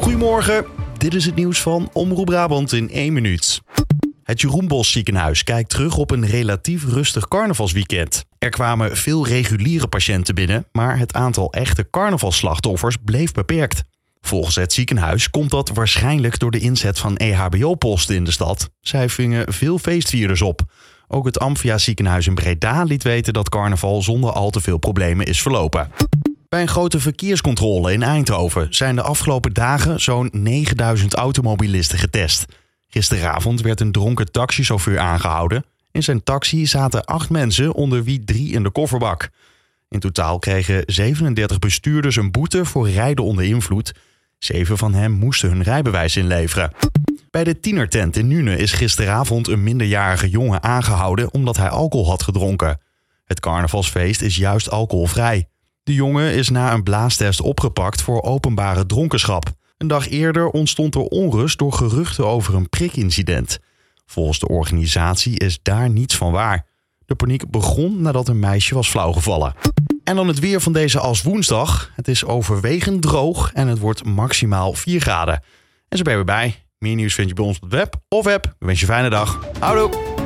Goedemorgen, dit is het nieuws van Omroep Brabant in 1 minuut. Het Jeroen Bosch ziekenhuis kijkt terug op een relatief rustig carnavalsweekend. Er kwamen veel reguliere patiënten binnen, maar het aantal echte carnavalsslachtoffers bleef beperkt. Volgens het ziekenhuis komt dat waarschijnlijk door de inzet van EHBO-posten in de stad. Zij vingen veel feestvierders op. Ook het Amphia ziekenhuis in Breda liet weten dat carnaval zonder al te veel problemen is verlopen. Bij een grote verkeerscontrole in Eindhoven zijn de afgelopen dagen zo'n 9000 automobilisten getest. Gisteravond werd een dronken taxichauffeur aangehouden. In zijn taxi zaten 8 mensen, onder wie 3 in de kofferbak. In totaal kregen 37 bestuurders een boete voor rijden onder invloed. 7 van hen moesten hun rijbewijs inleveren. Bij de tienertent in Nuenen is gisteravond een minderjarige jongen aangehouden omdat hij alcohol had gedronken. Het carnavalsfeest is juist alcoholvrij. De jongen is na een blaastest opgepakt voor openbare dronkenschap. Een dag eerder ontstond er onrust door geruchten over een prikincident. Volgens de organisatie is daar niets van waar. De paniek begon nadat een meisje was flauwgevallen. En dan het weer van deze als woensdag. Het is overwegend droog en het wordt maximaal 4 graden. En zo ben je weer bij. Meer nieuws vind je bij ons op het web of app. Ik wens je een fijne dag. Houdoe!